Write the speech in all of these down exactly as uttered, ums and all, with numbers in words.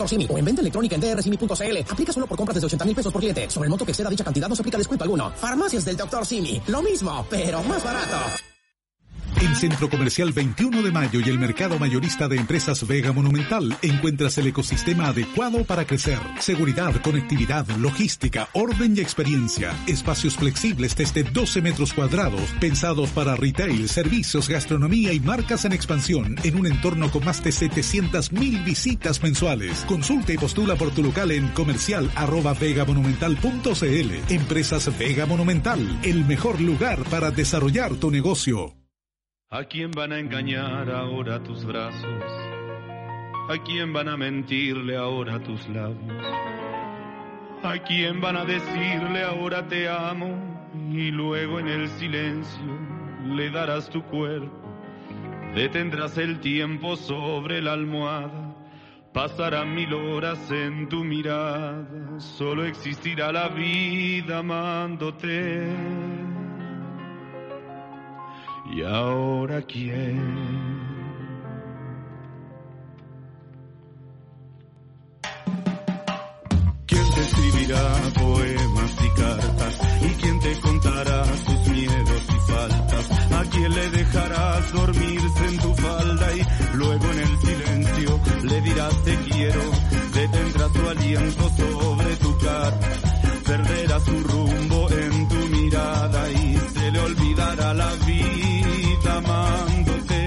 doctor Simi o en venta electrónica en d r simi punto c l. Aplica solo por compras desde ochenta mil pesos por cliente. Sobre el monto que exceda dicha cantidad no se aplica descuento alguno. Farmacias del doctor Simi. Lo mismo, pero más barato. En Centro Comercial veintiuno de Mayo y el Mercado Mayorista de Empresas Vega Monumental encuentras el ecosistema adecuado para crecer. Seguridad, conectividad, logística, orden y experiencia. Espacios flexibles desde doce metros cuadrados, pensados para retail, servicios, gastronomía y marcas en expansión, en un entorno con más de setecientas mil visitas mensuales. Consulta y postula por tu local en comercial arroba vegamonumental punto c l. Empresas Vega Monumental, el mejor lugar para desarrollar tu negocio. ¿A quién van a engañar ahora tus brazos? ¿A quién van a mentirle ahora tus labios? ¿A quién van a decirle ahora te amo? Y luego en el silencio le darás tu cuerpo. Detendrás el tiempo sobre la almohada. Pasarán mil horas en tu mirada. Solo existirá la vida amándote. ¿Y ahora quién? ¿Quién te escribirá poemas y cartas? ¿Y quién te contará sus miedos y faltas? ¿A quién le dejarás dormirse en tu falda? Y luego en el silencio le dirás te quiero. Detendrás tu aliento sobre tu cara. Perderás su rumbo en tu mirada y se le olvidará la vida amándote.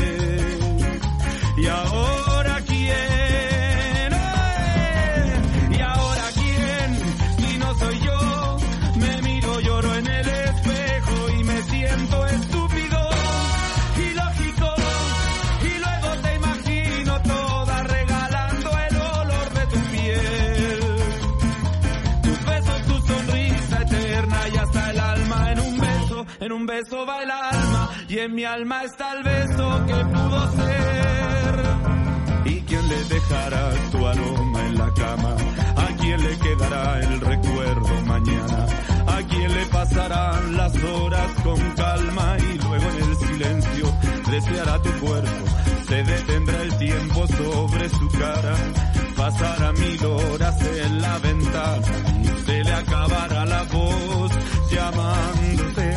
Y ahora quién, ¡eh! Y ahora quién, si no soy yo, me miro, lloro en el espejo y me siento estúpido, ilógico, y luego te imagino toda regalando el olor de tu piel. Tus besos, tu sonrisa eterna y hasta el alma en un beso, en un beso va el alma y en mi alma está el beso que pudo ser. ¿Y quién le dejará tu aroma en la cama? ¿A quién le quedará el recuerdo mañana? ¿A quién le pasarán las horas con calma? Y luego en el silencio deseará tu cuerpo. Se detendrá el tiempo sobre su cara. Pasará mil horas en la ventana y se le acabará la voz llamándote.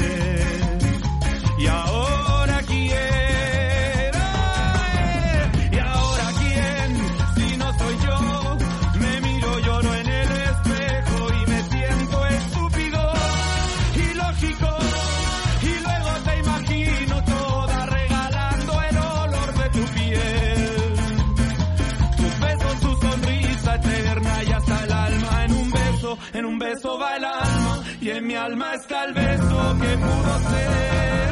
Y ahora quién, y ahora quién, si no soy yo, me miro, lloro en el espejo y me siento estúpido, ilógico, y luego te imagino toda regalando el olor de tu piel. Tus besos, tu sonrisa eterna y hasta el alma en un beso, en un beso va el alma y en mi alma está el beso que pudo ser.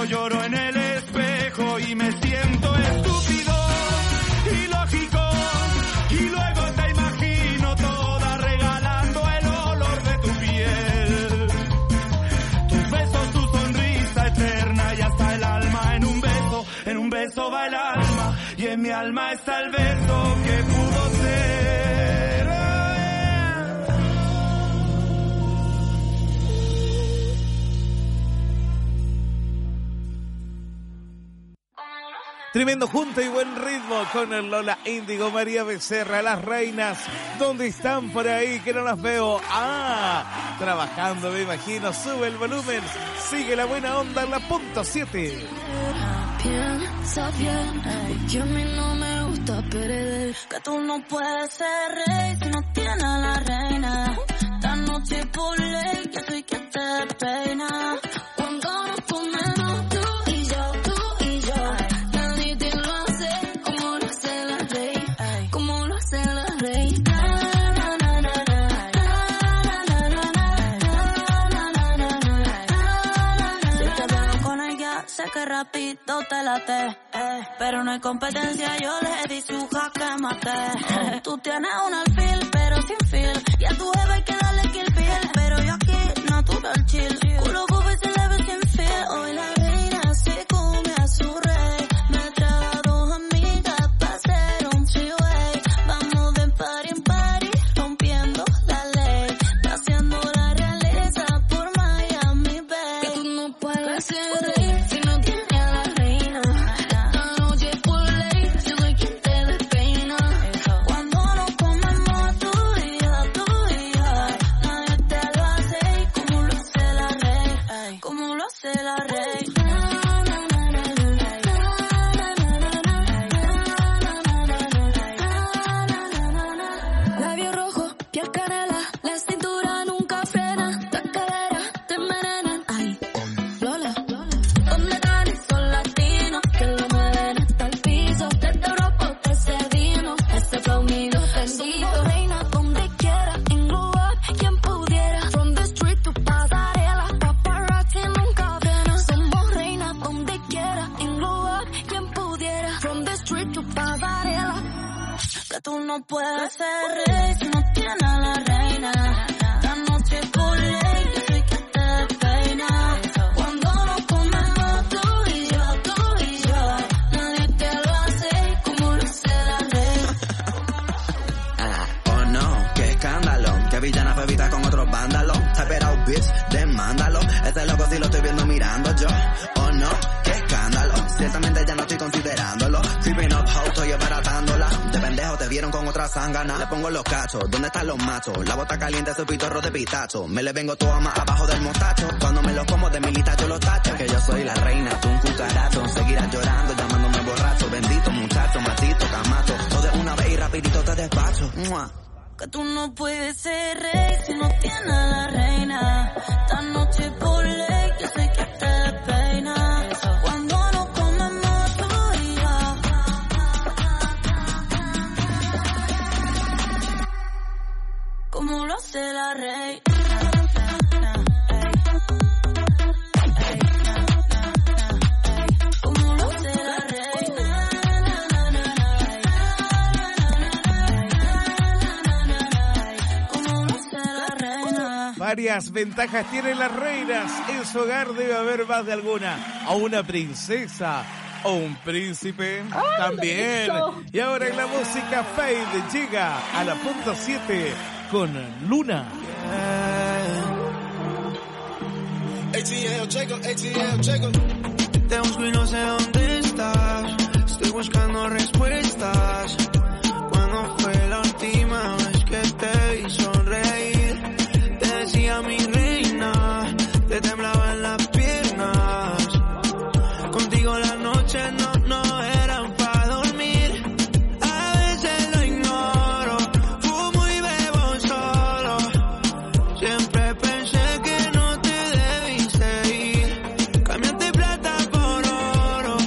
miro, lloro en el espejo y me siento estúpido, ilógico, y luego te imagino toda regalando el olor de tu piel, tus besos, tu sonrisa eterna y hasta el alma en un beso, en un beso va el alma y en mi alma está el beso que pudo ser. Tremendo junta y buen ritmo con el Lola Índigo, María Becerra, las reinas. ¿Dónde están por ahí? Que no las veo. Ah, trabajando me imagino. Sube el volumen. Sigue la buena onda en la punto siete. Piensa bien, porque a mí no me gusta perder. Que tú no puedes ser rey si no tienes a la reina. Esta noche por ley, que soy quien te despeina. Cuando nos comemos tú y yo, tú y yo. Nadie te lo hace como lo hace la rey. Como lo hace la rey. Sé que rápido te late, eh, pero no hay competencia, yo le di su jaque mate. Eh, tú tienes un alfil, pero sin feel, y a tu jefe hay que darle kill piel, pero yo aquí natural chill, culo bobo y se le ve sin feel. Hoy la reina se come a su rey, me trae a dos amigas pa' hacer un three-way. Vamos de party en party, rompiendo la ley, haciendo la realeza por Miami Bay. Que tú no puedes ser rey. Tú no puedes ser rey si no tienes a la reina. Esta noche por ley, yo soy quien te despeina. Cuando nos comemos tú y yo, tú y yo, nadie te lo hace como lo hace la reina. Ah, oh no, qué escándalo, que villana fue vista con otros vándalos. Type it out, bitch, demándalo. Ese loco sí lo estoy viendo mirando yo. Oh no, qué escándalo, ciertamente ya no estoy considerándolo. Creeping up, how estoy abaratándola. De pendejo te vieron con otra zángana. Le pongo los cachos, ¿dónde están los machos? La bota caliente, soy pitorro de pistacho. Me le vengo todo más abajo del mostacho. Cuando me los como de milita yo los tacho. Que yo soy la reina, tú un cucaracho. Seguirás llorando, llamándome borracho. Bendito muchacho, matito, camacho. Todo de una vez y rapidito te despacho. ¡Mua! Que tú no puedes ser rey si no tienes a la reina. Esta noche por ley, yo sé que te despeina. Cuando nos comemos tú y yo. Como lo hace la reina. Como lo hace la reina. Varias ventajas tienen las reinas. En su hogar debe haber más de alguna. A una princesa o un príncipe. ¡Ay, también! Y ahora en la música Fade llega a la punto siete con Luna. A T L, checo, A T L, checo. Te busco y no sé dónde estás. Estoy buscando respuestas. ¿Cuándo fue la última vez que te vi sonreír? Te decía mi reina, te temblaban las piernas. Contigo las noches no, no eran para dormir. A veces lo ignoro, fumo y bebo solo. Siempre pensé que no te debiste ir. Cambiaste plata por oro,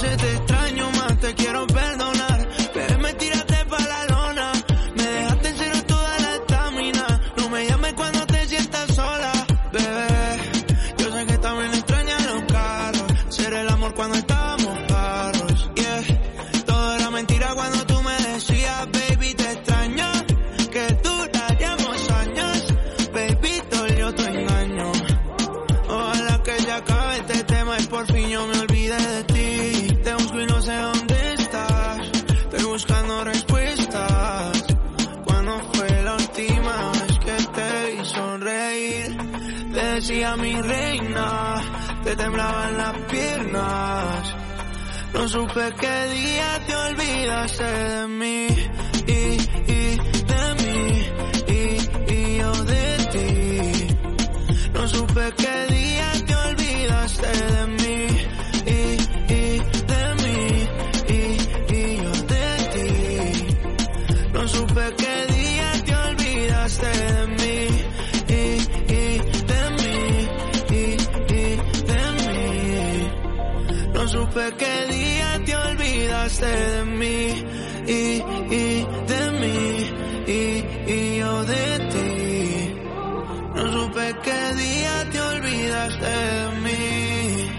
veces te extraño más, te quiero perdonar, pero me tiraste pa' la lona, me dejaste en cero toda la estamina, no me llames cuando te sientas sola, bebé, yo sé que también extrañas los carros, ser el amor cuando estábamos parros, yeah, todo era mentira cuando tú me decías, baby, te extraño, que duraríamos años, baby, dolió tu engaño, ojalá que ya acabe este tema y por fin yo me olvide de ti, te busco y no sé dónde estás, estoy buscando respuestas, cuando fue la última vez que te vi sonreír, te decía mi reina, te temblaban las piernas, no supe qué día te olvidaste de mí, y, y de mí, y, y yo de ti, no supe qué día te olvidaste de mí, y, y de mí, y, y yo de ti, no supe qué día te olvidaste de mí, y, y de mí, y, y de mí, no supe qué día te olvidaste de mí, y, y de mí, y, y yo de ti, no supe qué día te olvidaste de mí,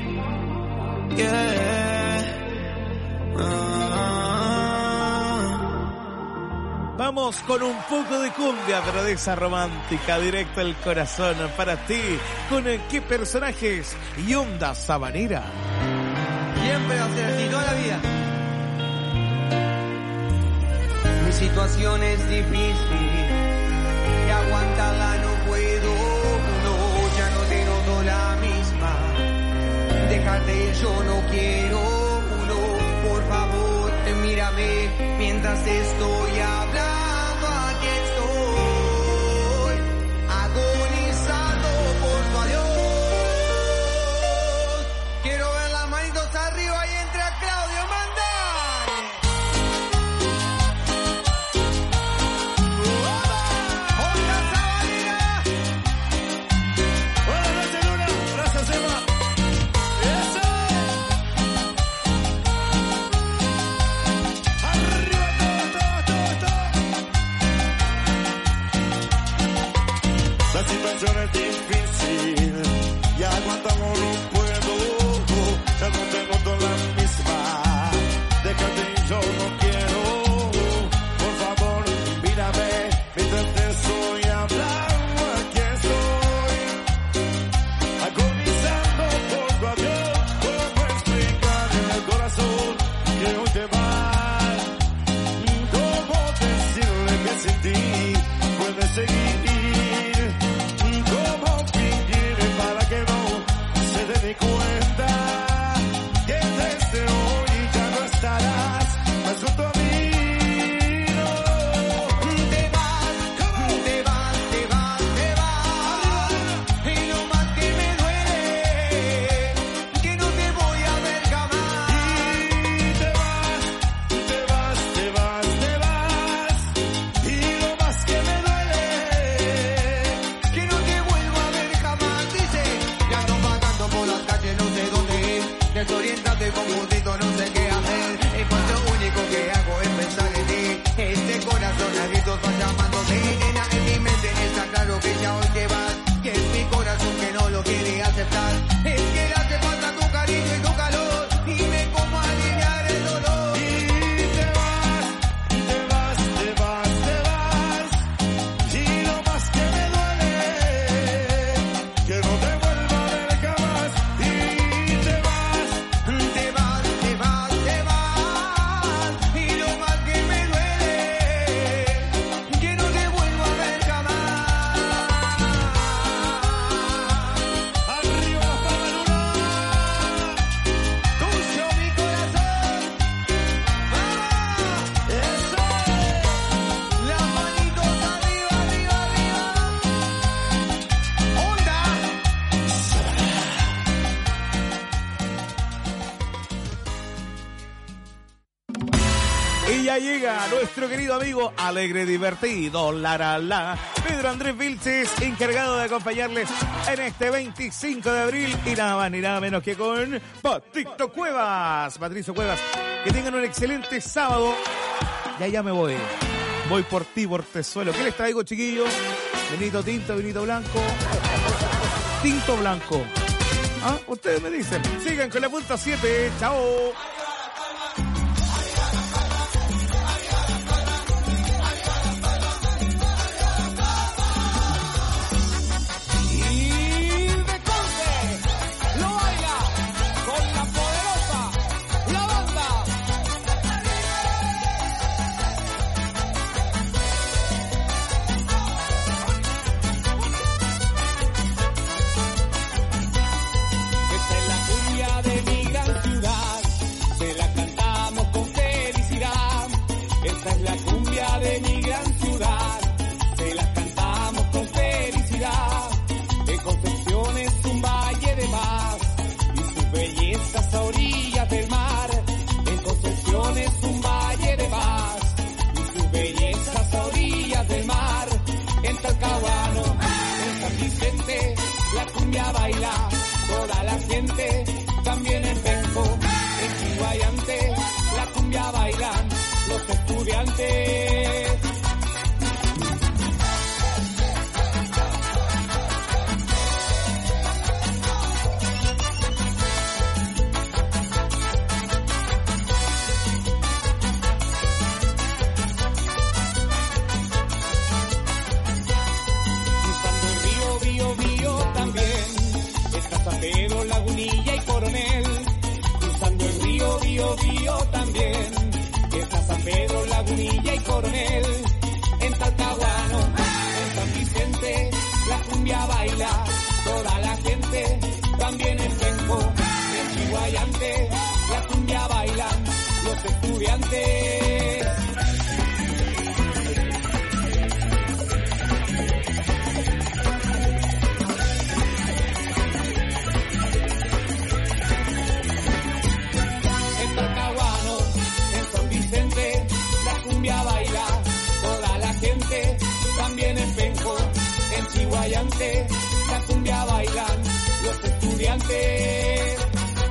yeah. Ah. Vamos con un poco de cumbia, pero de esa romántica, directa al corazón para ti. ¿Con qué personajes? Y Onda Sabanera. Siempre va a ser así, toda la vida. Mi situación es difícil y aguantarla no puedo, no, ya no te noto la misma. Dejarte ir yo no quiero, no, por favor, mírame mientras estoy hablando, aquí estoy, agonizando por tu adiós. Quiero ver las manitos arriba y entre a Claudio Mandare. ¡Hola, Sabanera! Buenas noches, Luna. Gracias, Emma. ¡Eso! ¡Arriba todo, todo, todo, todo! La situación es difícil y aguantamos no puedo, ya no te noto la misma, déjate y yo no quiero, por favor mírame mientras te estoy hablando, aquí estoy, agonizando por tu adiós, cómo explicar al corazón que hoy te vas, cómo decirle que sin ti puedes seguir. ¿Cómo fingir para que no se dé ni cuenta que desde hoy ya no estarás más junto a mí? No. Te vas, te vas, te vas, te vas, y lo más que me duele, que no te voy a ver jamás. Y te vas, te vas, te vas, te vas, y lo más que me duele, Que no te vuelvo a ver jamás, dice. Ya ando vagando por las calles, no sé dónde ir. Desorientado y confundido, no sé qué hacer. Y pues lo único que hago es pensar en ti. Este corazón a gritos va llamándote. Nena, en mi mente está claro que ya hoy te vas. Que es mi corazón que no lo quiere aceptar. Es que le hace falta tu cariño y tu calor. Y me como aliviar el dolor. y te vas, te vas, te vas, te vas, y lo más que me duele, que no te vuelva a ver jamás, y te vas, Te vas, te vas, te vas, y lo más que me duele, que no te vuelvo a ver jamás. arriba para Y ya llega nuestro querido amigo alegre, divertido, la la la, Pedro Andrés Vilches, encargado de acompañarles en este veinticinco de abril y nada más ni nada menos que con Patito Cuevas, Patricio Cuevas. Que tengan un excelente sábado. Ya ya me voy. Voy por ti, por Tesuelo. ¿Qué les traigo, chiquillos? Vinito tinto, vinito blanco. Tinto blanco. ¿Ah? Ustedes me dicen. Sigan con la punta siete. Chao. También en Penco, en Chihuayante, la cumbia bailan los estudiantes. Cruzando el río, Bío, Bío también. San Pedro, Lagunilla y Coronel, cruzando el río, Bío, Bío también, está San Pedro, Lagunilla y Coronel, en Talcahuano, en San Vicente, la cumbia baila, toda la gente, también en Penco, en Chihuayante, la cumbia bailan los estudiantes. También en Penco, en Chihuayante, la cumbia bailan los estudiantes.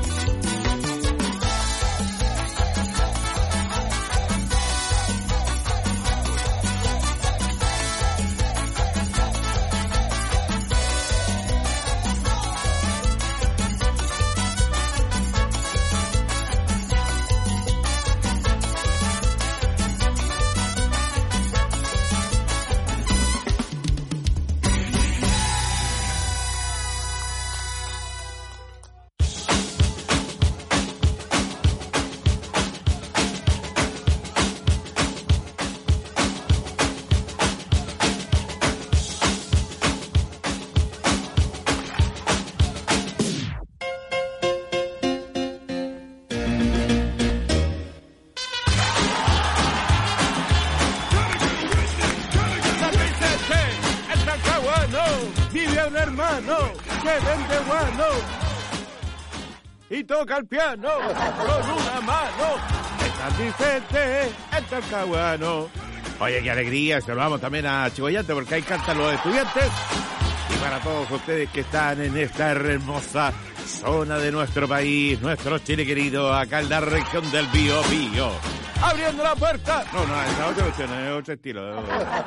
Y toca el piano con una mano. San Vicente, el Talcahuano. Oye, qué alegría. Saludamos también a Chihuayante porque ahí cantan los estudiantes. Y para todos ustedes que están en esta hermosa zona de nuestro país, nuestro Chile querido, acá en la región del Bío Bío. Abriendo la puerta. No, no, esa otra versión, es otro estilo.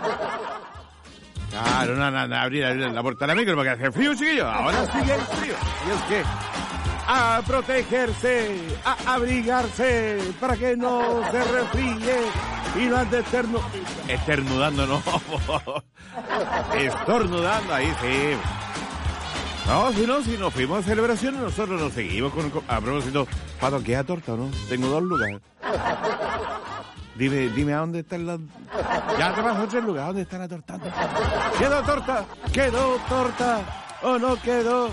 Claro, no, no, no, abrir, abrir la puerta de la micro porque hace frío, chiquillo. Ahora sigue el frío. Y es que a protegerse, a abrigarse, para que no se refríe y no ande eterno, esternudando, no, estornudando, ahí sí. No, si no, si nos fuimos a celebraciones, nosotros nos seguimos con, a propósito, ¿Pato queda torta o no? Tengo dos lugares. Dime, dime a dónde están las... Ya te pasó tres lugares, ¿dónde está la torta? ¿Quedó torta? ¿Quedó torta? ¿O no quedó?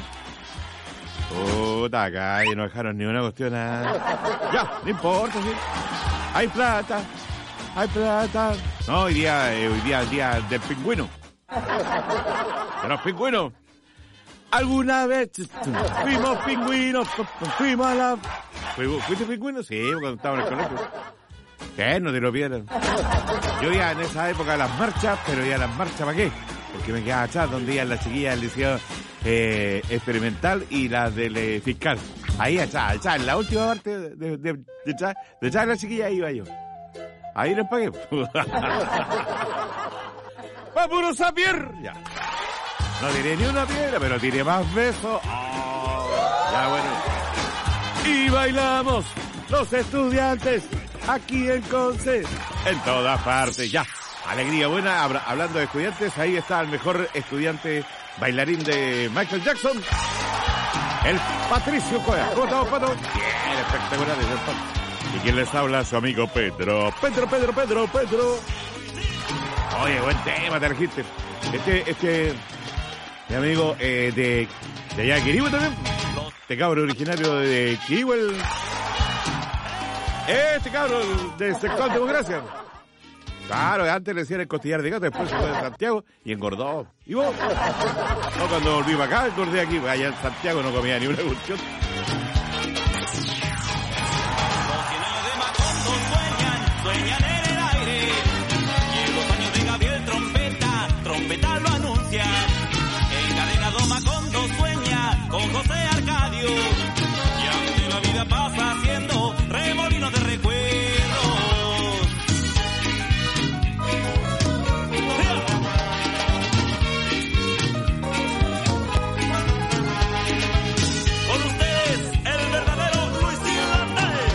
Puta, acá y no dejaron ni una cuestión a... Ya, no importa, sí. Hay plata, hay plata. No, hoy día, eh, hoy día, el día del pingüino. De los pingüinos. ¿Alguna vez fuimos pingüinos? Fuimos a la... ¿Fuiste pingüino? Sí, cuando estaba en el colegio. ¿Qué? No te lo pierdas. Yo iba en esa época a las marchas, pero iba a las marchas ¿para qué? Porque me quedaba atrás donde iban las chiquillas del liceo eh, experimental y las del eh, fiscal. Ahí atrás, atrás, en la última parte de, de, de, de, atrás, de atrás de la chiquilla iba yo. Ahí les pagué. ¡Va puro sapier! Ya. No tiré ni una piedra, pero tiré más besos. Oh, ya bueno. Y bailamos los estudiantes aquí en Conce, en todas partes. Ya. Alegría buena. Habla, hablando de estudiantes, ahí está el mejor estudiante bailarín de Michael Jackson, el Patricio Coya. ¿Cómo estamos, Pato? Bien, espectacular. ¿Y quién les habla? Su amigo Pedro. Pedro, Pedro, Pedro, Pedro. Oye, buen tema, te elegiste. Este, este, mi amigo eh, de, de allá de Quirihue también. Este cabro originario de Quirihue. Este cabro de Sector Democracia. Claro, antes le decían el costillar de gato, después se fue de Santiago y engordó. ¿Y vos? No, cuando volví para acá, engordé aquí. Allá en Santiago no comía ni una cuestión. Sueñan en el aire, y en los años de Gabriel Trompeta, Trompeta lo anuncia. Encadenado Macondo sueña con José Arcadio, y aunque la vida pasa haciendo remolinos de recuerdos. Con ustedes, el verdadero Luis Irlandés.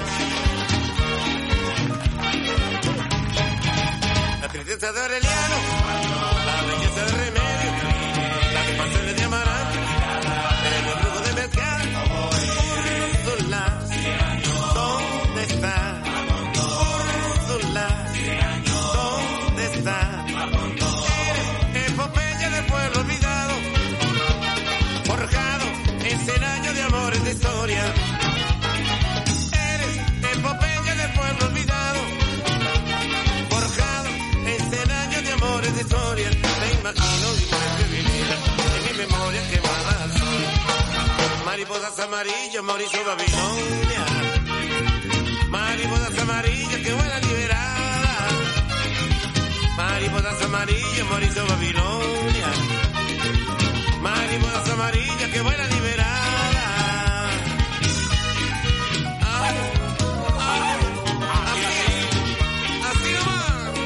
La tristeza de Aureliano, la belleza de Remedio, las pasiones de Amaranto, el embrujo de Mezcal, Úrsula, ¿dónde está? Úrsula, ¿dónde está? Eres epopeya del pueblo olvidado, forjado en cien años de amores de historia. Eres epopeya del pueblo olvidado, forjado en cien años de amores de historia. Me imagino igual que vivir en mi memoria quemada al sol. Mariposas amarillas, Mauricio Babilonia. Mariposas amarillas que vuelan liberadas. Mariposas amarillas, Mauricio Babilonia. Mariposas amarillas que vuelan liberadas. Ay, ay, así, así nomás.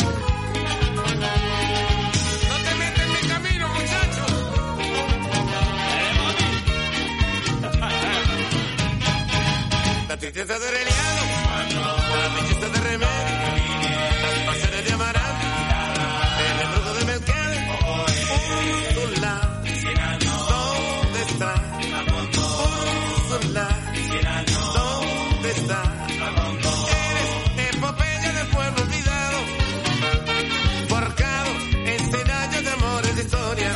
No te metas en mi camino, muchacho. La tristeza de Aureliano, la belleza de Remedio, las pasiones de Amaranto, el embrujo de Mezcal, Úrsula, ¿dónde está? Úrsula, ¿dónde está? Eres epopeya del pueblo olvidado, forjado en cien años de amores de historia.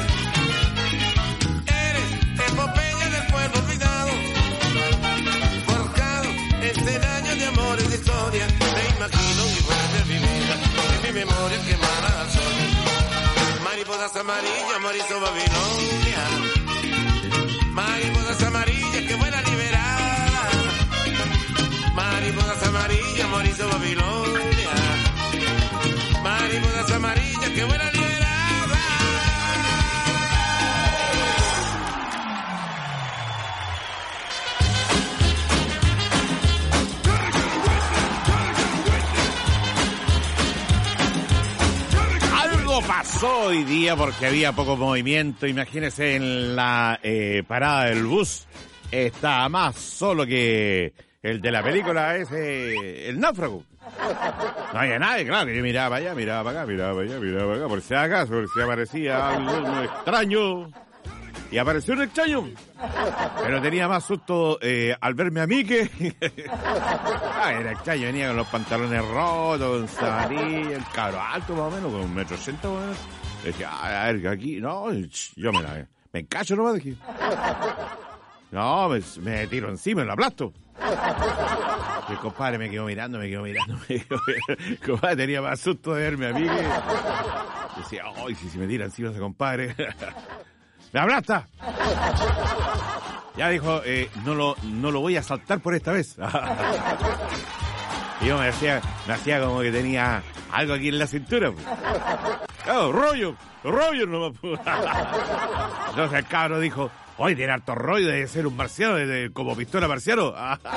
Eres epopeya del pueblo olvidado, forjado en cien años de amores de historia. Me imagino igual de vivir en mi memoria quemada al sol. Mariposas amarillas, Mauricio Babilonia. Mariposas amarillas que vuelan liberadas. Mariposas amarillas, Mauricio Babilonia. Mariposas amarillas que vuelan liberadas. Algo pasó hoy día porque había poco movimiento. Imagínense en la eh, parada del bus. Está más solo que el de la película ese, El Náufrago. No había nadie, claro, que yo miraba para allá, miraba para acá, miraba para allá, miraba para acá, por si acaso, por si aparecía algo extraño. Y apareció un extraño. Pero tenía más susto eh, al verme a mí que... ah, era extraño, venía con los pantalones rotos, con zapatillas, el cabro alto más o menos, con un metro ochenta más o menos. Dije, a ver, aquí, no, yo me la... Me encacho nomás, dije. No, me, me tiro encima, me lo aplasto. Y el compadre me quedó mirando, me quedó mirando, me quedó mirando. El compadre tenía más susto de verme a mí que... Decía, ay, si se me tira encima ese compadre... ¡Me aplasta! Ya dijo, eh, no lo no lo voy a saltar por esta vez. Y yo me hacía, me hacía como que tenía algo aquí en la cintura. Pues. Claro, rollo, rollo nomás. Pues. Entonces el cabro dijo, oye, tiene harto rollo, debe ser un marciano, de, como pistola marciano.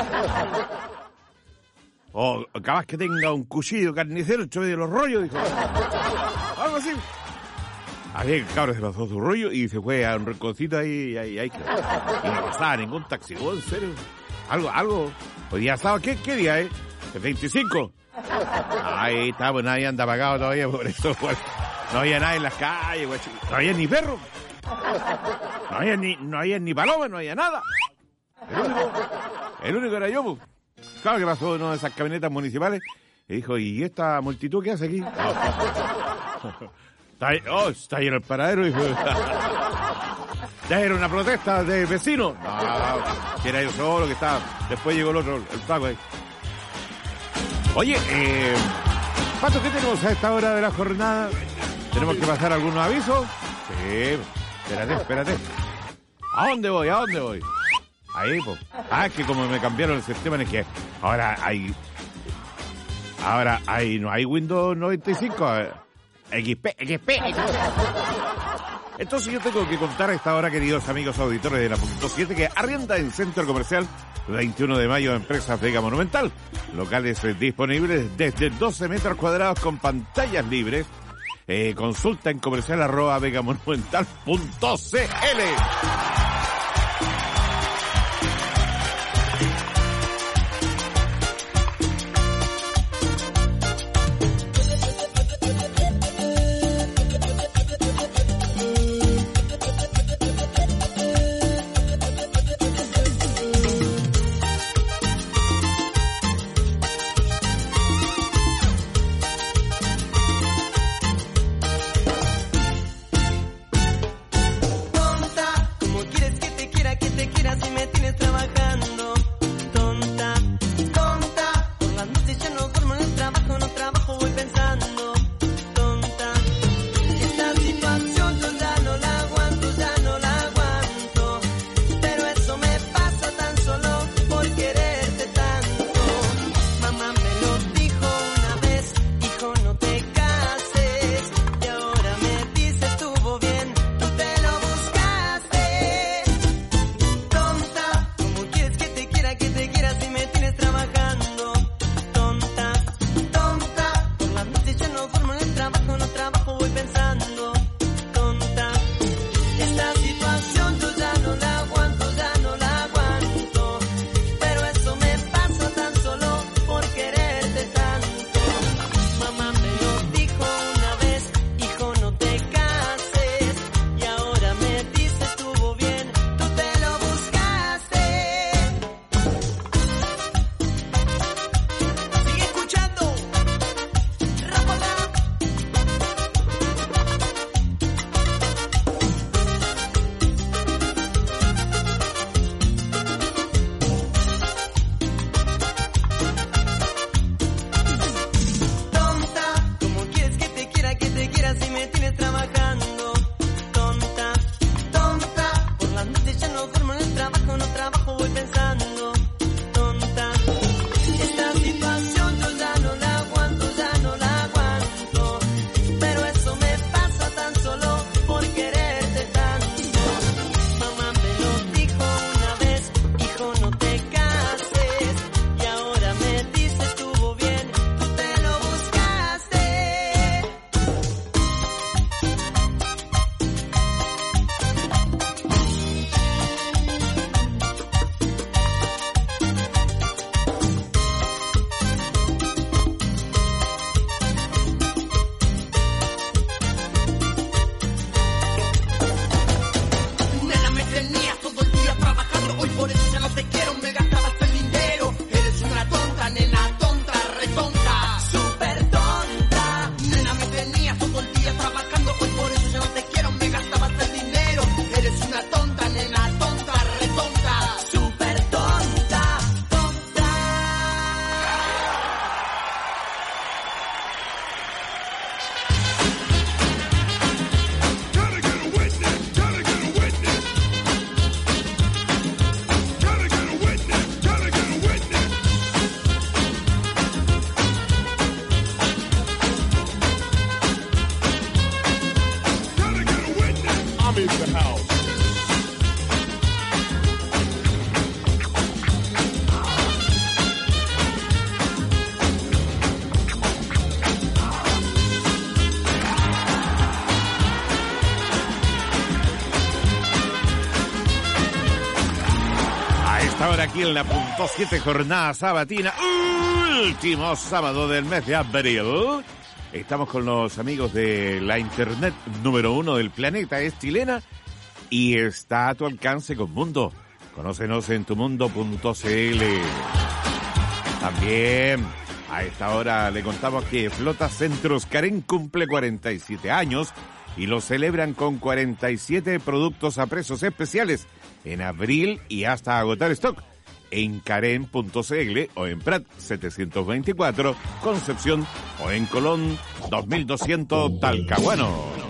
O capaz que tenga un cuchillo carnicero, el de los rollos, dijo. Algo así. Así que el cabro se pasó su rollo y se fue a un rinconcito ahí y ahí, ahí quedó. Y no pasaba ningún taxi, ¿oh, en serio? Algo, algo. Hoy día sábado, ¿qué, qué día es? ¿El veinticinco? Ahí está, pues nadie anda pagado todavía por eso, güey. No había nadie en las calles, güey. No había ni perro. No había ni, no había ni paloma, no había nada. El único, el único era yo, pues. Claro que pasó una de esas camionetas municipales y dijo, ¿y esta multitud qué hace aquí? Está, oh, está ahí en el paradero, dijo. Ya era una protesta de vecinos. No, que era yo solo que estaba. Después llegó el otro, el Paco ahí. Oye, eh, Pato, ¿qué tenemos a esta hora de la jornada? ¿Tenemos que pasar algunos avisos? Sí, espérate, espérate. ¿A dónde voy? ¿A dónde voy? Ahí, pues. Ah, es que como me cambiaron el sistema, es que ahora hay... Ahora hay, no hay Windows noventa y cinco. X P, X P, X P. Entonces yo tengo que contar a esta hora, queridos amigos auditores de la punto siete, que arrienda en Centro Comercial veintiuno de mayo Empresas Vega Monumental. Locales eh, disponibles desde doce metros cuadrados con pantallas libres. Eh, consulta en comercial arroba vegamonumental punto c l. Como quiera aquí en la punto siete jornada sabatina, último sábado del mes de abril. Estamos con los amigos de la internet número uno del planeta, es chilena y está a tu alcance con Mundo. Conócenos en tumundo punto cl. También a esta hora le contamos que Flota Centros Carén cumple cuarenta y siete años y lo celebran con cuarenta y siete productos a precios especiales en abril y hasta agotar stock en carén punto cl o en Prat setecientos veinticuatro, Concepción o en Colón dos mil doscientos, Talcahuano.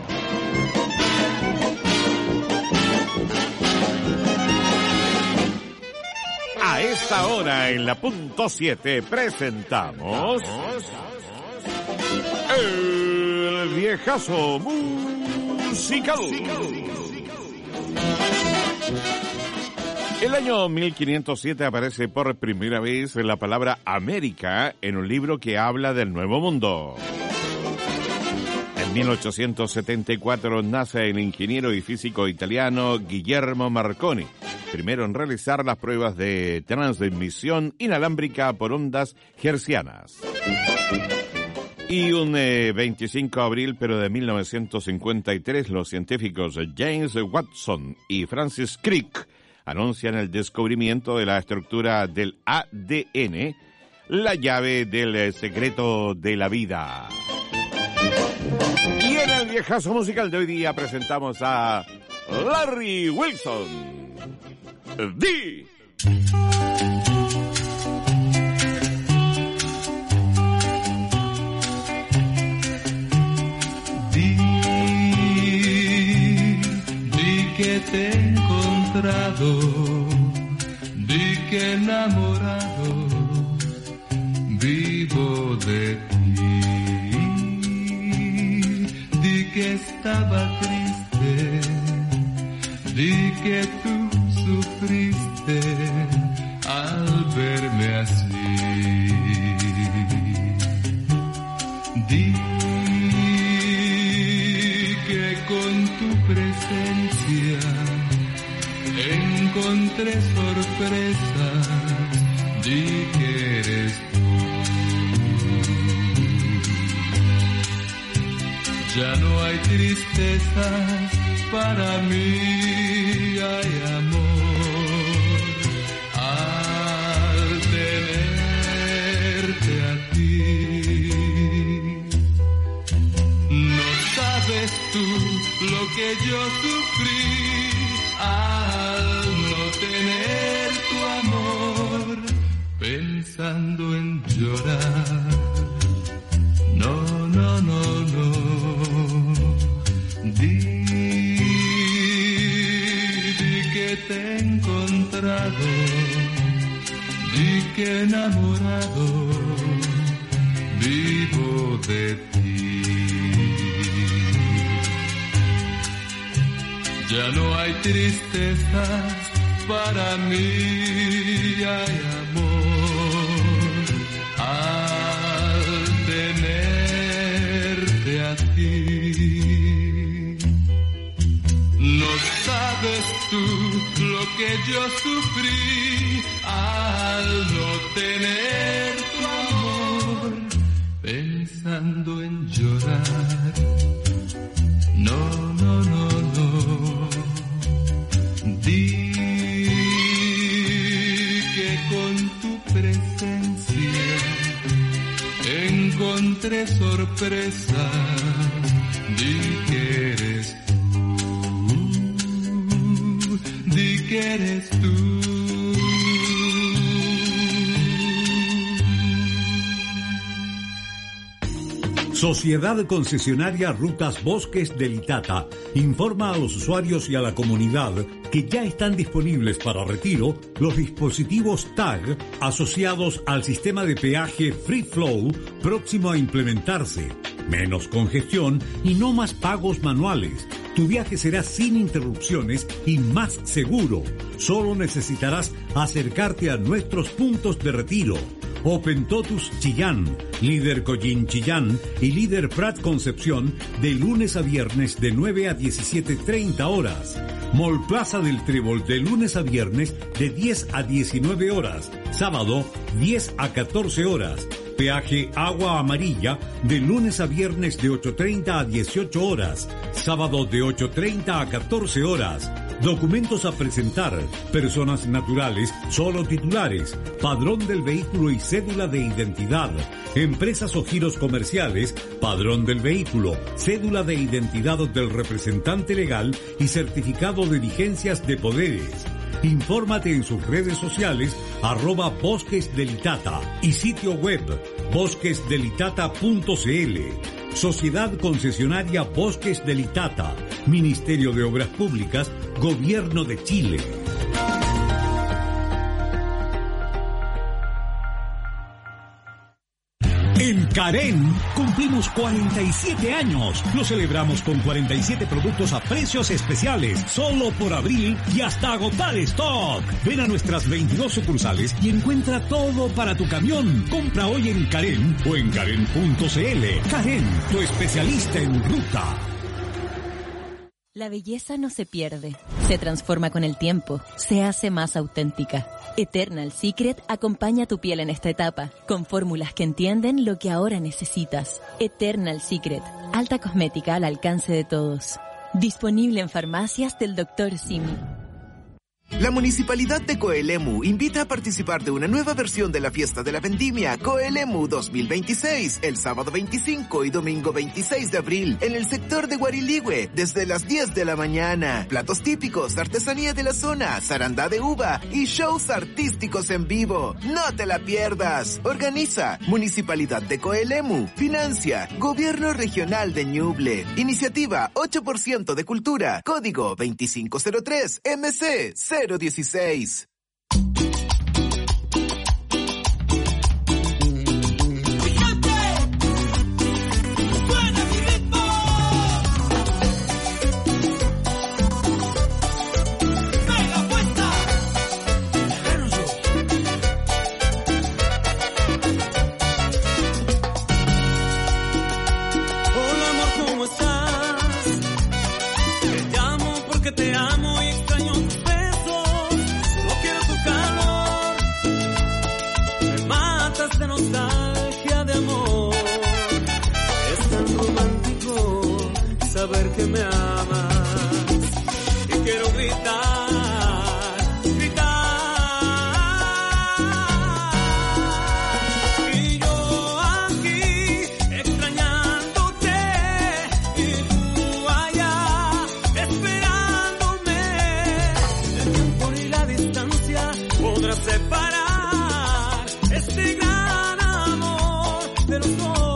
A esta hora en la punto siete presentamos el viejazo musical. El año mil quinientos siete aparece por primera vez la palabra América en un libro que habla del Nuevo Mundo. En mil ochocientos setenta y cuatro nace el ingeniero y físico italiano Guillermo Marconi, primero en realizar las pruebas de transmisión inalámbrica por ondas hertzianas. Y un eh, veinticinco de abril, pero de mil novecientos cincuenta y tres, los científicos James Watson y Francis Crick anuncian el descubrimiento de la estructura del A D N, la llave del secreto de la vida. Y en el viejazo musical de hoy día presentamos a Larry Wilson. Di. Di, di que te he encontrado, di que enamorado vivo de ti, di que estaba triste, di que tú sufriste al verme así. Di que con tu presencia encontré sorpresas, di que eres tú. Ya no hay tristezas para mí, hay amor al tenerte a ti. No sabes tú lo que yo sufrí al no tener tu amor, pensando en llorar. No, no, no, no. Di, di que te he encontrado, di que enamorado vivo de ti. Ya no hay tristezas para mí, hay amor al tenerte a ti. No sabes tú lo que yo sufrí al no tener tu amor, pensando en llorar. No, no, no, no. Di que con tu presencia encontré sorpresa, di que eres tú, di que eres tú. Sociedad Concesionaria Rutas Bosques del Itata informa a los usuarios y a la comunidad que ya están disponibles para retiro los dispositivos T A G asociados al sistema de peaje Free Flow próximo a implementarse. Menos congestión y no más pagos manuales. Tu viaje será sin interrupciones y más seguro. Solo necesitarás acercarte a nuestros puntos de retiro. Open Totus Chillán, Líder Collín Chillán y Líder Prat Concepción de lunes a viernes de nueve a diecisiete treinta horas. Mall Plaza del Trébol de lunes a viernes de diez a diecinueve horas. Sábado diez a catorce horas. Peaje Agua Amarilla de lunes a viernes de ocho treinta a dieciocho horas. Sábado de ocho treinta a catorce horas. Documentos a presentar. Personas naturales, solo titulares. Padrón del vehículo y cédula de identidad. Empresas o giros comerciales. Padrón del vehículo, cédula de identidad del representante legal y certificado de vigencias de poderes. Infórmate en sus redes sociales arroba Bosques del Itata y sitio web bosques del itata punto c l. Sociedad Concesionaria Bosques del Itata, Ministerio de Obras Públicas, Gobierno de Chile. En Carén cumplimos cuarenta y siete años. Lo celebramos con cuarenta y siete productos a precios especiales, solo por abril y hasta agotar stock. Ven a nuestras veintidós sucursales y encuentra todo para tu camión. Compra hoy en Carén o en carén punto c l. Carén, tu especialista en ruta. La belleza no se pierde, se transforma con el tiempo, se hace más auténtica. Eternal Secret acompaña tu piel en esta etapa, con fórmulas que entienden lo que ahora necesitas. Eternal Secret, alta cosmética al alcance de todos. Disponible en farmacias del doctor Simi. La Municipalidad de Coelemu invita a participar de una nueva versión de la Fiesta de la Vendimia Coelemu dos mil veintiséis, el sábado veinticinco y domingo veintiséis de abril, en el sector de Guariligüe, desde las diez de la mañana. Platos típicos, artesanía de la zona, zarandá de uva y shows artísticos en vivo. ¡No te la pierdas! Organiza Municipalidad de Coelemu. Financia Gobierno Regional de Ñuble. Iniciativa ocho por ciento de Cultura. Código veinticinco cero tres M C cero dieciséis. Saber que me amas y quiero gritar, gritar. Y yo aquí extrañándote y tú allá esperándome. El tiempo y la distancia podrá separar este gran amor de los dos.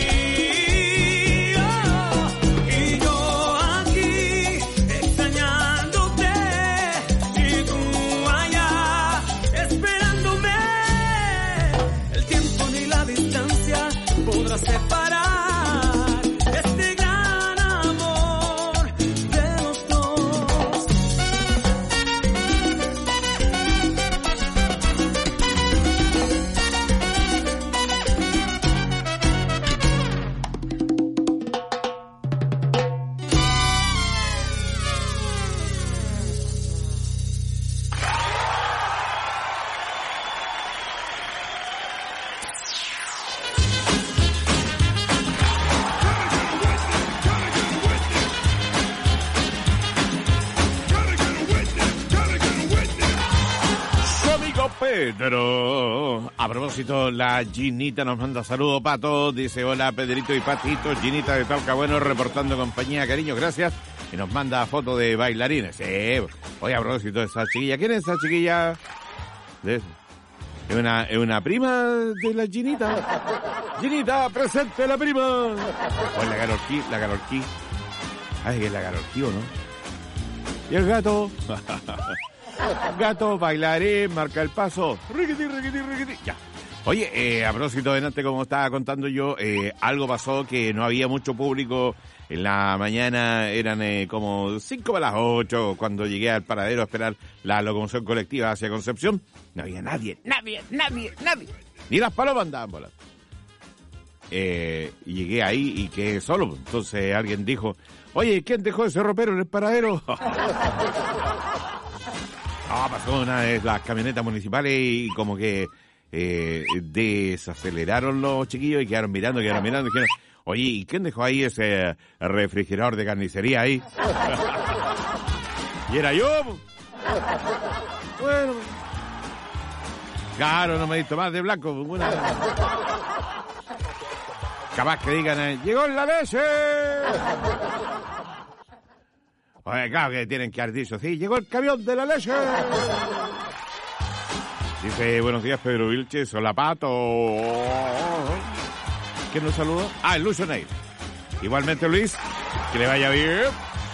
Extrañar Pedro. A propósito, la Ginita nos manda saludos, Pato. Dice, hola, Pedrito y Patito. Ginita de Talcahuano reportando compañía, cariño, gracias. Y nos manda foto de bailarines. Sí, oye, a propósito de esa chiquilla. ¿Quién es esa chiquilla? ¿Es una, es una prima de la Ginita? Ginita, presente la prima. O la Garorquí, la Garorquí. Ay, que es la Garorquí, ¿o no? Y el gato... Gato, bailarín, marca el paso. Riquiti, riquiti, riquiti. Ya. Oye, eh, a propósito de antes, como estaba contando yo, eh, algo pasó que no había mucho público. En la mañana eran eh, como cinco para las ocho cuando llegué al paradero a esperar la locomoción colectiva hacia Concepción. No había nadie, nadie, nadie, nadie. Ni las palomas andaban volando. Eh, y llegué ahí y quedé solo. Entonces alguien dijo, oye, ¿quién dejó ese ropero en el paradero? Ah, pasó una de las camionetas municipales y como que eh, desaceleraron los chiquillos y quedaron mirando, quedaron mirando y dijeron, oye, ¿y quién dejó ahí ese refrigerador de carnicería ahí? Y era yo. Bueno, claro, no me he visto más de blanco. Una... Capaz que digan, eh, ¡llegó la leche! Oye, claro que tienen que haber dicho, sí, llegó el camión de la leche. Dice, buenos días, Pedro Vilches, Solapato. ¿Quién nos saludó? Ah, el Lucio Ney. Igualmente, Luis, que le vaya bien.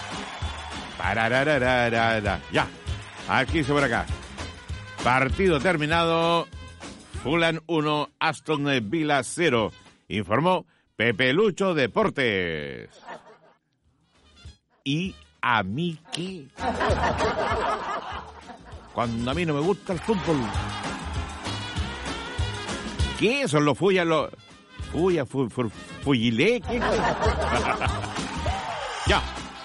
Pararararara. Ya, aquí se por acá. Partido terminado. Fulham uno, Aston Villa cero. Informó Pepe Lucho Deportes. Y a mí qué. Cuando a mí no me gusta el fútbol. ¿Qué son los Fuyas? Los Fuya, fu, fu, Fuyilé, ¿qué? Ya.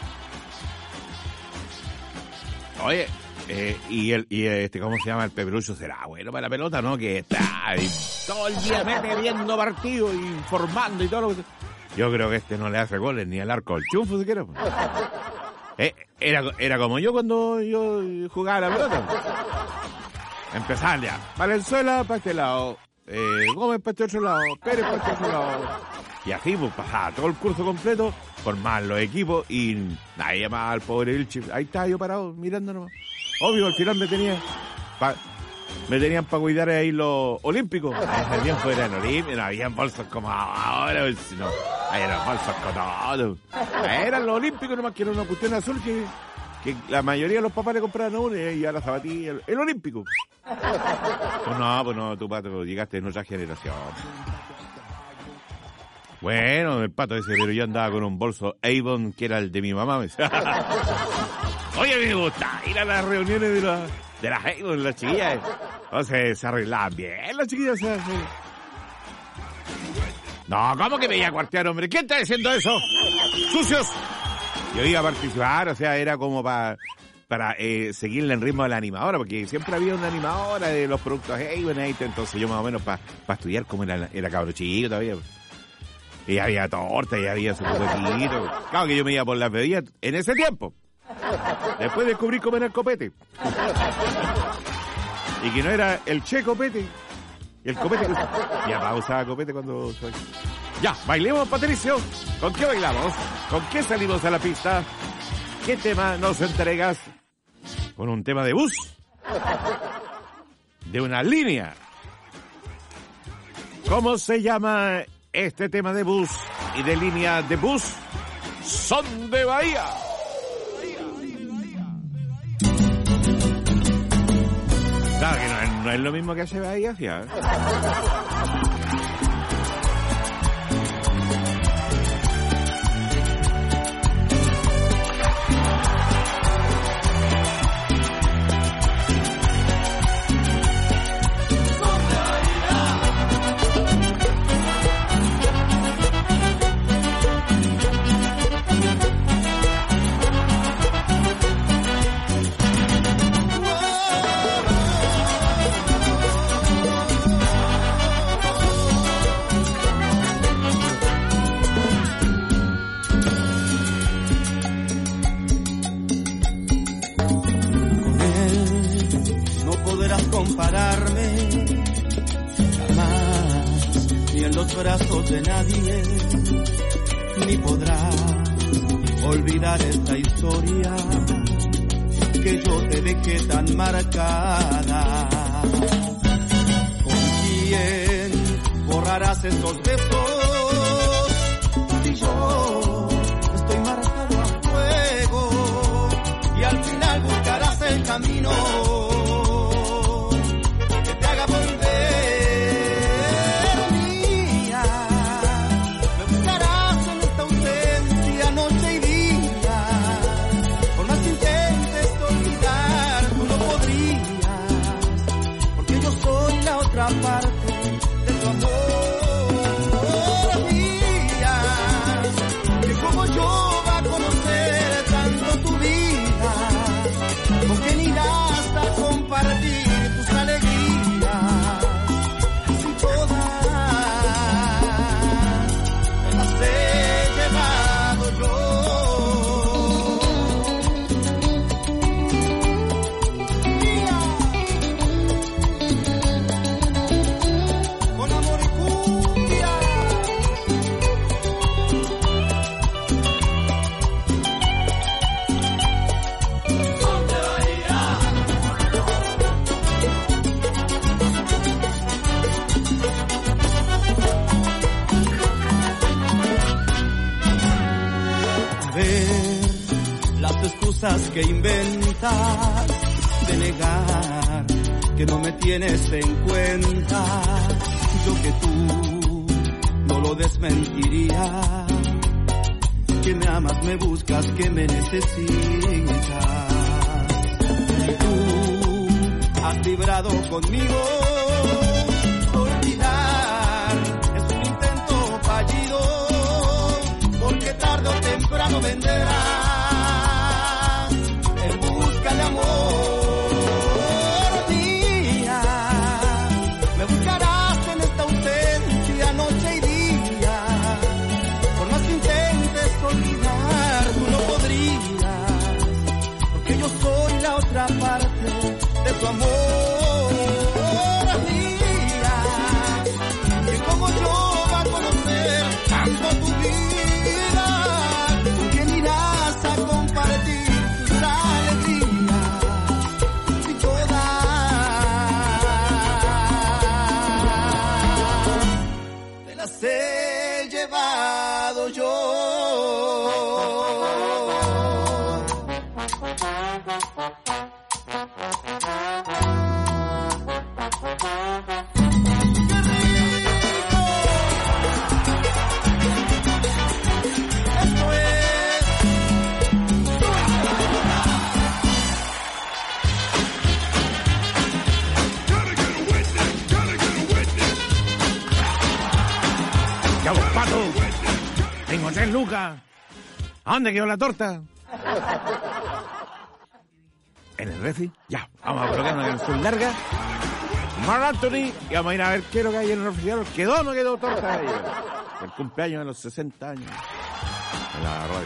Oye, eh, y el y este, ¿cómo se llama? El Pepe Lucho será bueno para la pelota, ¿no? Que está ahí todo el día mete viendo partidos, informando y todo lo que... Yo creo que este no le hace goles ni al arco al chufo siquiera. Eh, era, era como yo cuando yo jugaba la pelota. Empezaban ya. Valenzuela para este lado, eh, Gómez para este otro lado, Pérez para este otro lado. Y así pues pasaba todo el curso completo, formaban los equipos y nadie llamaba al pobre Vilche. Ahí estaba yo parado mirando nomás. Obvio, al final me tenía pa, me tenían para cuidar ahí los olímpicos. En ese tiempo eran olímpicos, no habían bolsos como ahora, no, ahí eran bolsos con todo. Eran los olímpicos nomás, que era una cuestión azul que, que la mayoría de los papás le compraban a uno y a la zapatilla, el, el olímpico. Pues no, pues no, tú, Pato, llegaste en otra generación. Bueno, el Pato ese, pero yo andaba con un bolso Avon que era el de mi mamá. Oye, me gusta ir a las reuniones de las de las Avon, las chiquillas. Entonces se arreglaban bien las chiquillas. O sea, sí. No, ¿cómo que me iba a cuartear, hombre? ¿Quién está diciendo eso? ¡Sucios! Yo iba a participar, o sea, era como para para eh, seguirle el ritmo de la animadora, porque siempre había una animadora de los productos Avon, entonces yo más o menos para pa estudiar como era, era cabro chico todavía. Y había torta, y había su copetito. Claro que yo me iba por las bebidas en ese tiempo. Después descubrí cómo era el copete. Y que no era el che copete. Y el copete. Ya, pa, usaba copete cuando soy. Ya, bailemos, Patricio. ¿Con qué bailamos? ¿Con qué salimos a la pista? ¿Qué tema nos entregas? Con un tema de bus. De una línea. ¿Cómo se llama este tema de bus y de línea de bus? Son de Bahía. Claro que no es, no es lo mismo que hace Bahía hacia, ¿eh? los brazos de nadie, ni podrá olvidar esta historia que yo te dejé tan marcada. ¿Con quién borrarás estos besos? Si yo estoy marcado a fuego y al final buscarás el camino que te haga volver mía. Me buscarás en esta ausencia noche y día. Por más que intentes olvidar, tú no podrías, porque yo soy la otra parte de tu amor. Que como yo va a conocer tanto tu vida, con quién irás a compartir tus alegrías, si todas me las he llevado yo. Mía, con amor y cumbia. A ver las excusas que inventas de negar que no me tienes en cuenta. Yo que tú no lo desmentiría, que me amas, me buscas, que me necesitas. Y tú has librado conmigo. Olvidar es un intento fallido, porque tarde o temprano vendrá en busca de amor mía. Me buscarás en esta ausencia noche y día. Por más que intentes olvidar, tú no podrías, porque yo soy la otra parte de tu amor mía. Que como yo va a conocer tanto tu vida, con quién irás a compartir tus alegrías, si todas te las he llevado yo. Ya vos, Pato. Tengo tres lucas. ¿A dónde quedó la torta? ¿En el refri? Ya, vamos a colocar una canción larga. Marc Anthony. Y vamos a ir a ver qué es lo que hay en el refrigerador. ¿Quedó o no quedó torta? El cumpleaños de los sesenta años. En la radio.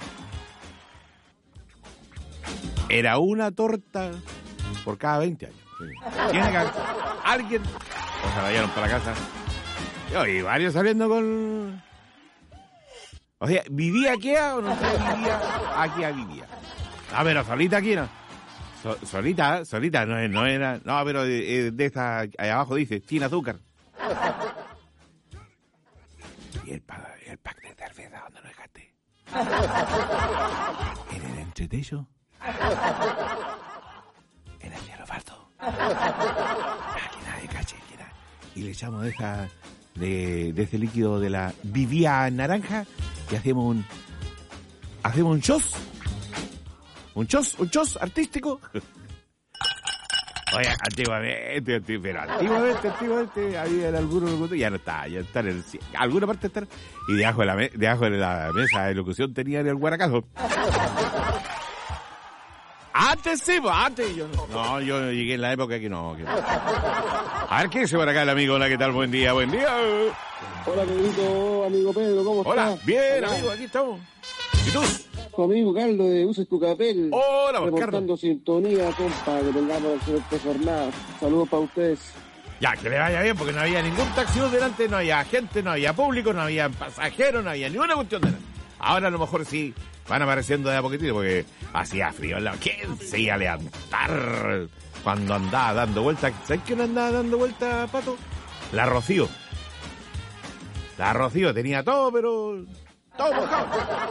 Era una torta por cada veinte años. Sí. Tiene que haber alguien. O se la llevaron para casa. Y varios saliendo con... O sea, ¿vivía aquí o no sé? Vivía aquí, vivía. Ah, pero solita aquí, ¿no? So, solita, solita, no, no era... No, pero de, de esta, ahí abajo dice, sin azúcar. ¿Y el, el pack de cerveza dónde lo dejaste? ¿En el entretecho? ¿En el cielo falso? Aquí nadie cache, aquí nadie. Y le echamos de esa... De, de ese líquido de la Vivía naranja y hacemos un hacemos un chos un chos un chos artístico. Oye, antiguamente, pero antiguamente, antiguamente había en algunos, ya no está, ya está en el, alguna parte está, y debajo de la, me, debajo de la mesa de locución tenían el guaracazo. Antes sí, pues, antes yo no. No, yo llegué en la época que no. Que no. A ver, ¿qué dice por acá el amigo? Hola, ¿qué tal? Buen día, buen día. Hola, Pedrito, amigo Pedro, ¿cómo estás? Hola, bien, Hola. Amigo, aquí estamos. ¿Y tú? Tu amigo Carlos de Uses tu Capel. Hola, reportando Carlos. sintonía, compa, que tengamos el excelente jornada. Saludos para ustedes. Ya, que le vaya bien, porque no había ningún taxi delante, no había gente, no había público, no había pasajeros, no había ninguna cuestión de nada. Ahora a lo mejor sí van apareciendo de a poquitito, porque hacía frío. ¿Quién se iba a levantar cuando andaba dando vueltas? ¿Sabes quién andaba dando vueltas, Pato? La Rocío. La Rocío tenía todo, pero... todo mojado.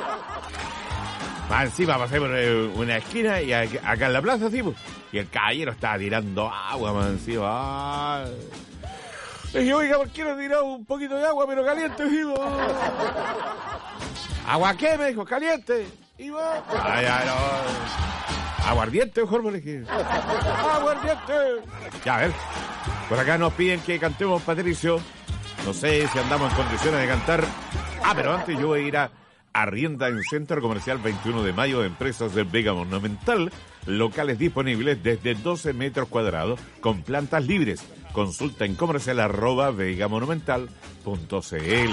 Más encima pasé por una esquina y acá en la plaza, sí, pues, y el caballero estaba tirando agua, más encima. Le dije, oiga, ¿por qué no tirado un poquito de agua, pero caliente, digo? ¿Agua qué? Me dijo, caliente. Y va. Ay, ay, no. Aguardiente, mejor, me dije. Aguardiente. Ya, a ver. Por acá nos piden que cantemos, Patricio. No sé si andamos en condiciones de cantar. Ah, pero antes yo voy a ir a Arrienda en Centro Comercial veintiuno de mayo de Empresas del Vega Monumental. Locales disponibles desde doce metros cuadrados con plantas libres. Consulta en comercial arroba vegamonumental punto cl.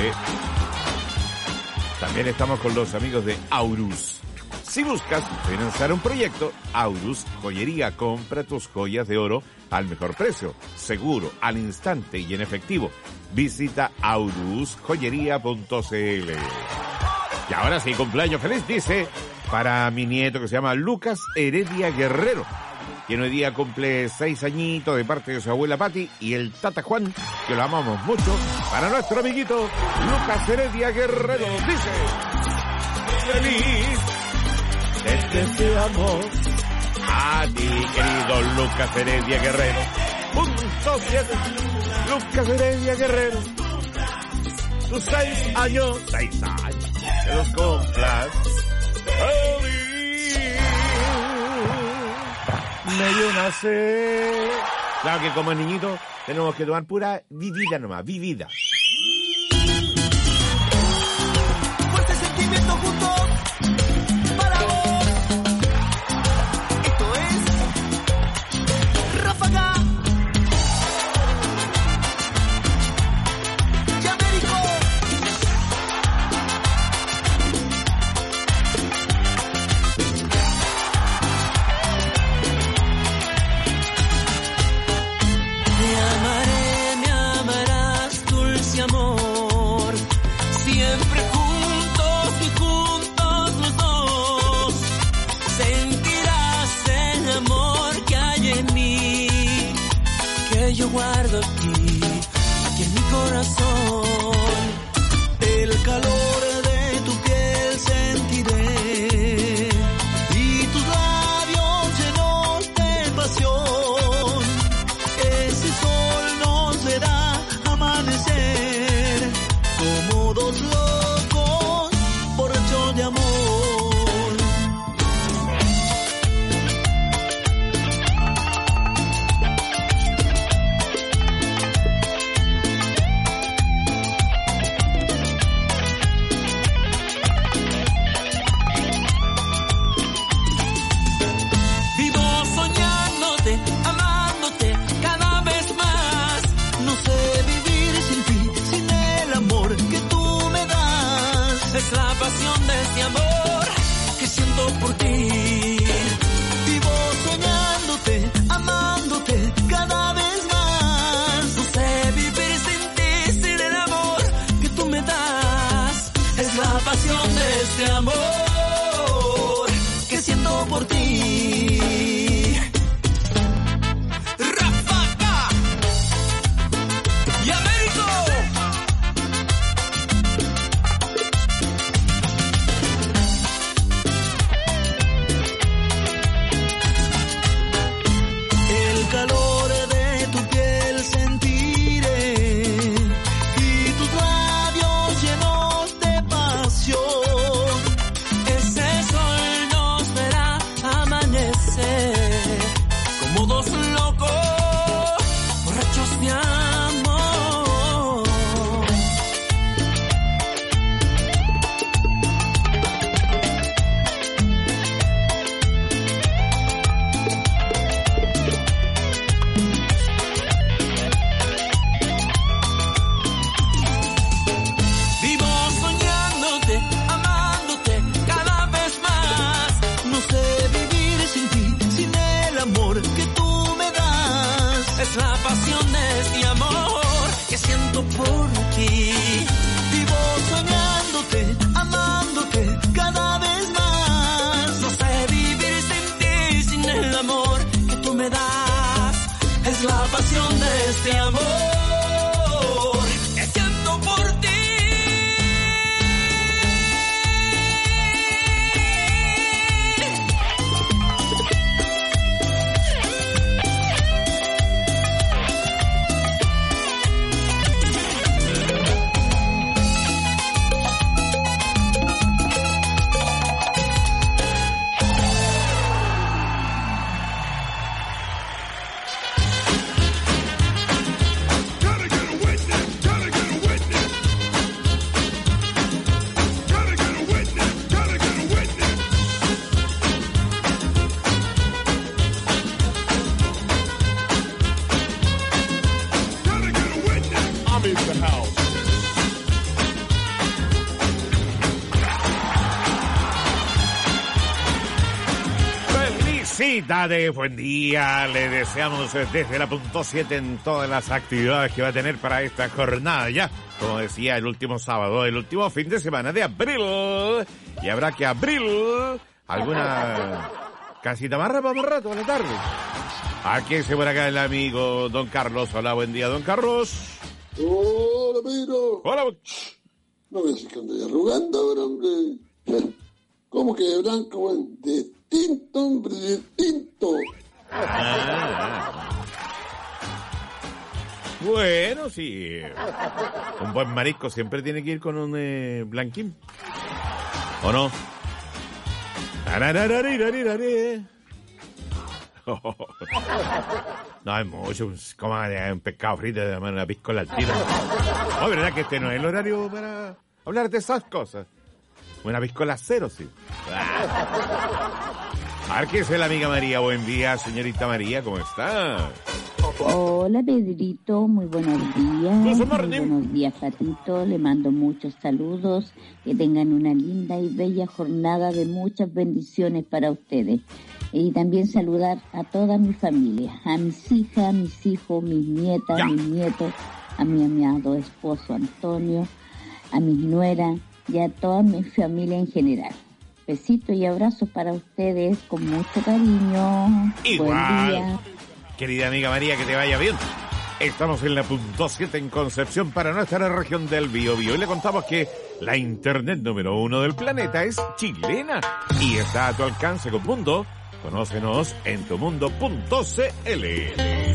También estamos con los amigos de Aurus. Si buscas financiar un proyecto, Aurus Joyería, compra tus joyas de oro al mejor precio, seguro, al instante y en efectivo. Visita aurus joyería punto cl. Y ahora sí, cumpleaños feliz, dice, para mi nieto que se llama Lucas Heredia Guerrero, quien hoy día cumple seis añitos de parte de su abuela Pati, y el tata Juan, que lo amamos mucho, para nuestro amiguito Lucas Heredia Guerrero, dice, feliz, te deseamos a ti, querido Lucas Heredia Guerrero. Punto siete, Lucas Heredia Guerrero, tus seis años, seis años, que los cumplas feliz. Me dio una sed. Claro que como niñito tenemos que tomar pura vivida nomás, vivida. Fuerte sentimiento juntos para vos. Esto es Ráfaga. Y Américo. Me amaré, me amarás, dulce amor. Siempre juntos y juntos los dos. Sentirás el amor que hay en mí, que yo guardo aquí, aquí en mi corazón. El calor de tu piel sentiré y tus labios llenos de pasión. Ese sol nos verá amanecer como dos locos borrachos de amor. Vivo soñándote, amándote cada vez más. No sé vivir sin ti, sin el amor que tú me das. Es la pasión de este amor que siento por ti. Vivo soñándote, amándote cada vez más. No sé vivir sin ti, sin el amor que tú me das. Es la pasión de este amor que siento por ti. Ráfaga y Américo. verdad es la pasión de este amor que siento por ti. Felicidades, buen día, le deseamos desde la punto siete en todas las actividades que va a tener para esta jornada ya, como decía, el último sábado, el último fin de semana de abril, y habrá que abril alguna casita más rápida, más rato, a la tarde. Aquí está por acá el amigo Don Carlos. Hola, buen día, Don Carlos. Hola, Pedro. Hola. No me decís que andas arrugando ahora, hombre. ¿Cómo que blanco, weón? Distinto, hombre, distinto. Ah, bueno, sí. Un buen marisco siempre tiene que ir con un eh, blanquín. ¿O no? No, es mucho. Como un pescado frito de una piscola al tiro. No, ¿verdad que este no es el horario para hablar de esas cosas? Una piscola cero, sí. A ver, ¿qué es la amiga María? Buen día, señorita María, ¿cómo está? Hola, Pedrito, muy buenos días. Muy buenos días, Patito. Le mando muchos saludos. Que tengan una linda y bella jornada de muchas bendiciones para ustedes. Y también saludar a toda mi familia, a mis hijas, a mis hijos, mis nietas, ya. mis nietos, a mi amado esposo Antonio, a mis nueras y a toda mi familia en general. Besitos y abrazos para ustedes con mucho cariño. Igual. Buen día. Querida amiga María, que te vaya bien. Estamos en la punto siete en Concepción para nuestra región del Biobío y le contamos que la internet número uno del planeta es chilena y está a tu alcance con Mundo. Conócenos en tumundo punto cl.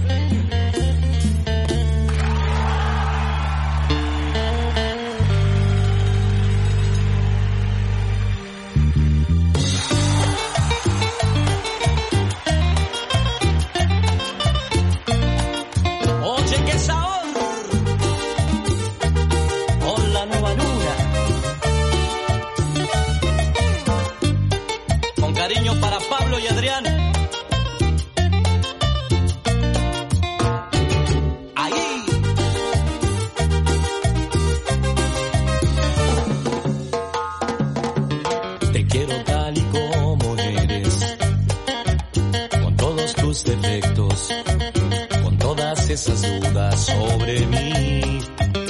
Para Pablo y Adrián. Ahí. Te quiero tal y como eres, con todos tus defectos, con todas esas dudas sobre mí.